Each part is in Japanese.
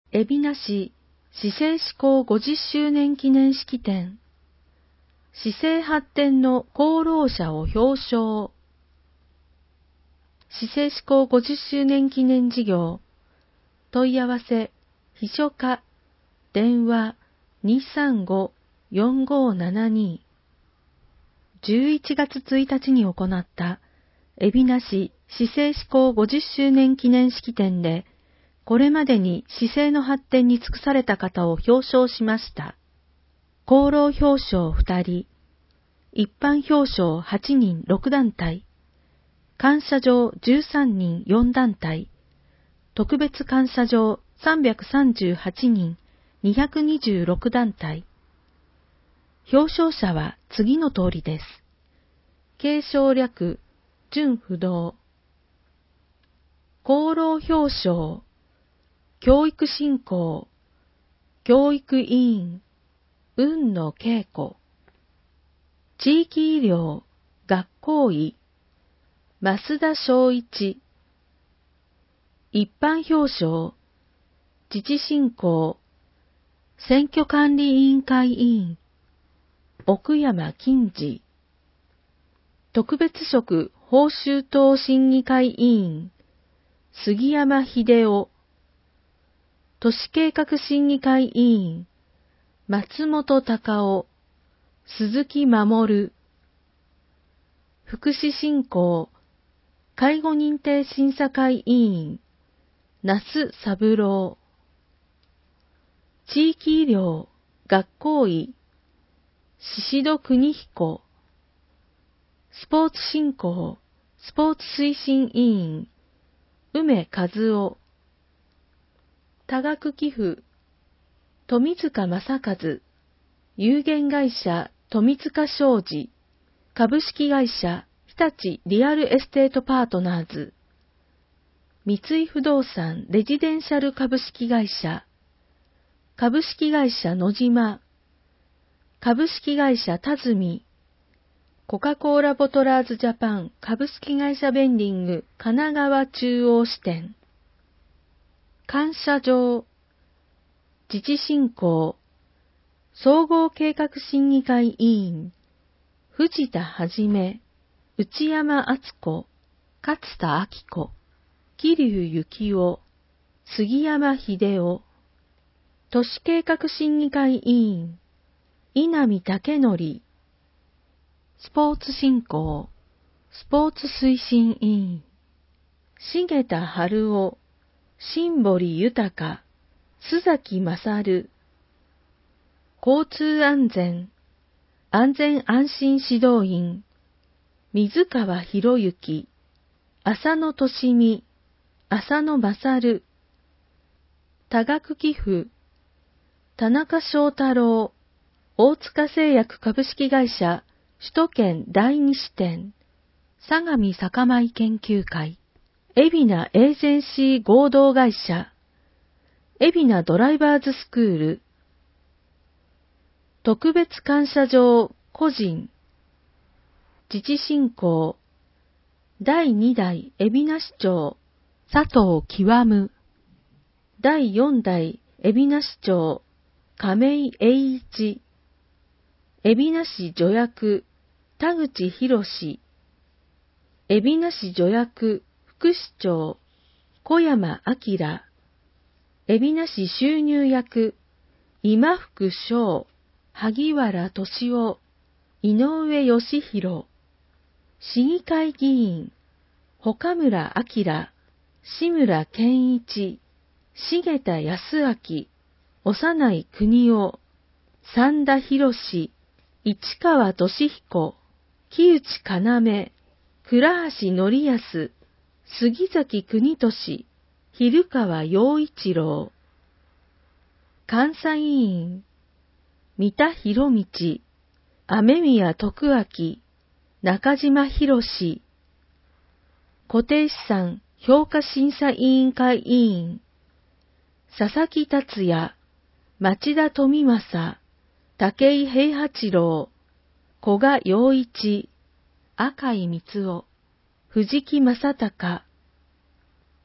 海老名市市政施行50周年記念式典。市政発展の功労者を表彰。市政施行50周年記念事業。問い合わせ、秘書課、電話 235-4572。11月1日に行った海老名市市政施行50周年記念式典で、これまでに市政の発展に尽くされた方を表彰しました。功労表彰2人、一般表彰8人6団体、感謝状13人4団体、特別感謝状338人226団体。表彰者は次の通りです。継承略、準不動。功労表彰、教育振興、教育委員、雲野恵子。地域医療、学校医、増田昭一。一般表彰、自治振興、選挙管理委員会委員、奥山金次。特別職報酬等審議会委員、杉山秀夫。都市計画審議会委員、松本隆夫、鈴木守。福祉振興、介護認定審査会委員、那須三郎。地域医療、学校医、宍戸邦彦。スポーツ振興、スポーツ推進委員、梅和夫。多額寄付、富塚正和。有限会社富塚商事、株式会社日立リアルエステートパートナーズ、三井不動産レジデンシャル株式会社、株式会社野島、株式会社田住、コカ・コーラボトラーズジャパン株式会社ベンディング神奈川中央支店。感謝状、自治振興、総合計画審議会委員、藤田はじめ、内山敦子、勝田明子、桐生幸男、杉山秀夫。都市計画審議会委員、稲見武則。スポーツ振興、スポーツ推進委員、重田春夫、新堀豊、須崎勝。交通安全、安全安心指導員、水川博之、浅野俊美、浅野勝。多額寄付、田中翔太郎、大塚製薬株式会社首都圏第二支店、相模酒米研究会、海老名エージェンシー合同会社、海老名ドライバーズスクール。特別感謝状個人、自治振興、第2代海老名市長、佐藤極。第4代海老名市長、亀井栄一。海老名市助役、田口博。海老名市助役、副市長、小山明。海老名市収入役、今福翔、萩原俊夫、井上義弘。市議会議員、岡村明、志村健一、重田康明、幼い国夫、三田博、市川俊彦、木内要、倉橋則康、杉崎国俊、蛭川陽一郎。監査委員、三田博道、雨宮徳明、中島博。固定資産評価審査委員会委員、佐々木達也、町田富正、武井平八郎、古賀陽一、赤井光夫、藤木正隆。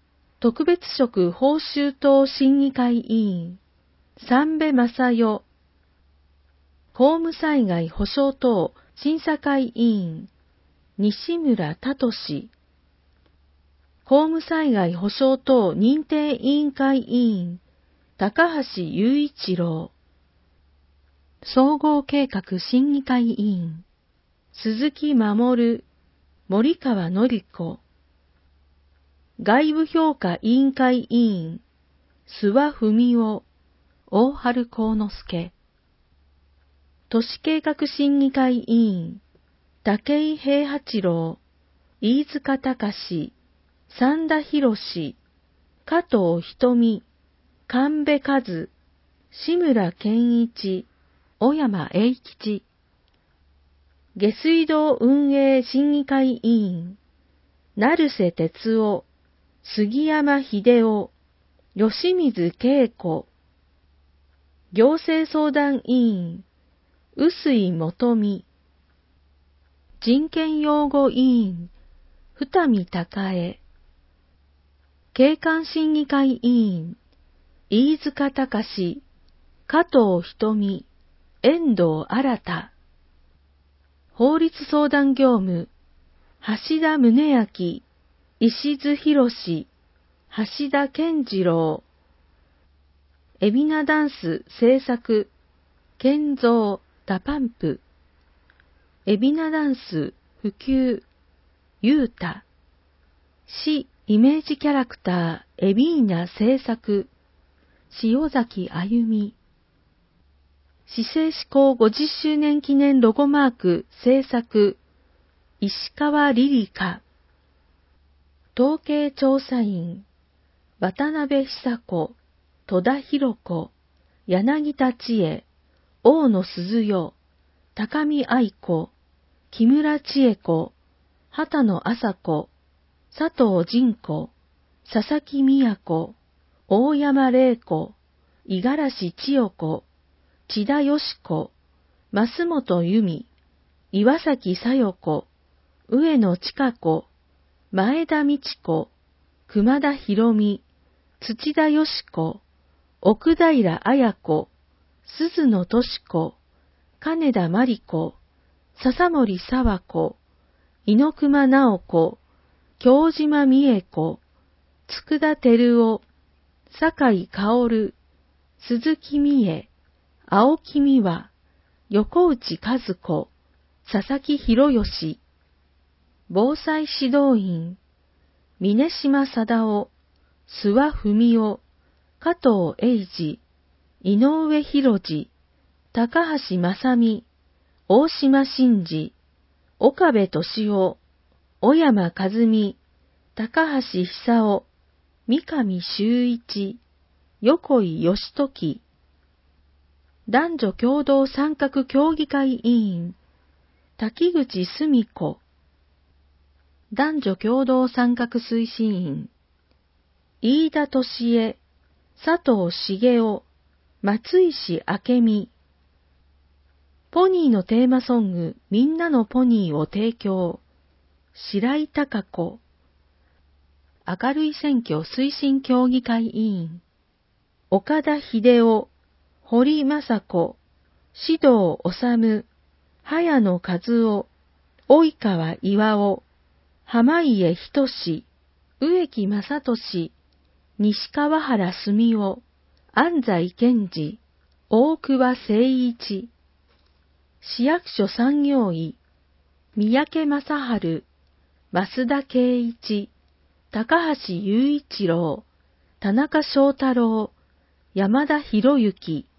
特別職報酬等審議会委員、三部正代、公務災害保障等審査会委員、西村忠志、公務災害保障等認定委員会委員、高橋雄一郎、総合計画審議会委員、鈴木守、森川典子、外部評価委員会委員、諏訪文夫、大春幸之助、都市計画審議会委員、武井平八郎、飯塚隆、三田博、加藤瞳、神戸和、志村健一、小山栄吉、下水道運営審議会委員、成瀬哲夫、杉山秀夫、吉水恵子、行政相談委員、臼井元美、人権擁護委員、二見孝恵、景観審議会委員、飯塚隆、加藤瞳、遠藤新、法律相談業務、橋田宗明、石津博、橋田健次郎、海老名ダンス制作、健三、ダパンプ、海老名ダンス普及、ゆうた、市イメージキャラクター、海老名制作、塩崎あゆみ、市政施行50周年記念ロゴマーク制作、石川リリカ、統計調査員、渡辺久子、戸田博子、柳田千恵、大野鈴代、高見愛子、木村千恵子、畑野麻子、佐藤仁子、佐々木美子、大山玲子、五十嵐千代子、千田よし子、増本由美、岩崎小代子、上野千佳子、前田美智子、熊田博美、土田よし子、奥平綾子、鈴野敏子、金田真理子、笹森佐和子、猪熊直子、京島美恵子、佃照夫、酒井薫、鈴木美恵、青木美和、横内和子、佐々木博義、防災指導員、峯島貞夫、諏訪文夫、加藤英二、井上博二、高橋正美、大島真司、岡部敏夫、小山和美、高橋久夫、三上修一、横井義時、男女共同参画協議会委員、滝口澄子、男女共同参画推進員、飯田俊恵、佐藤茂雄、松石明美、ポニーのテーマソング、みんなのポニーを提供、白井貴子、明るい選挙推進協議会委員、岡田秀夫、堀雅子、獅童治、早野和夫、及川巌、濱家仁、植木正俊、西川原澄夫、安西健二、大桑誠一、市役所産業医、三宅正春、増田圭一、高橋雄一郎、田中翔太郎、山田博之、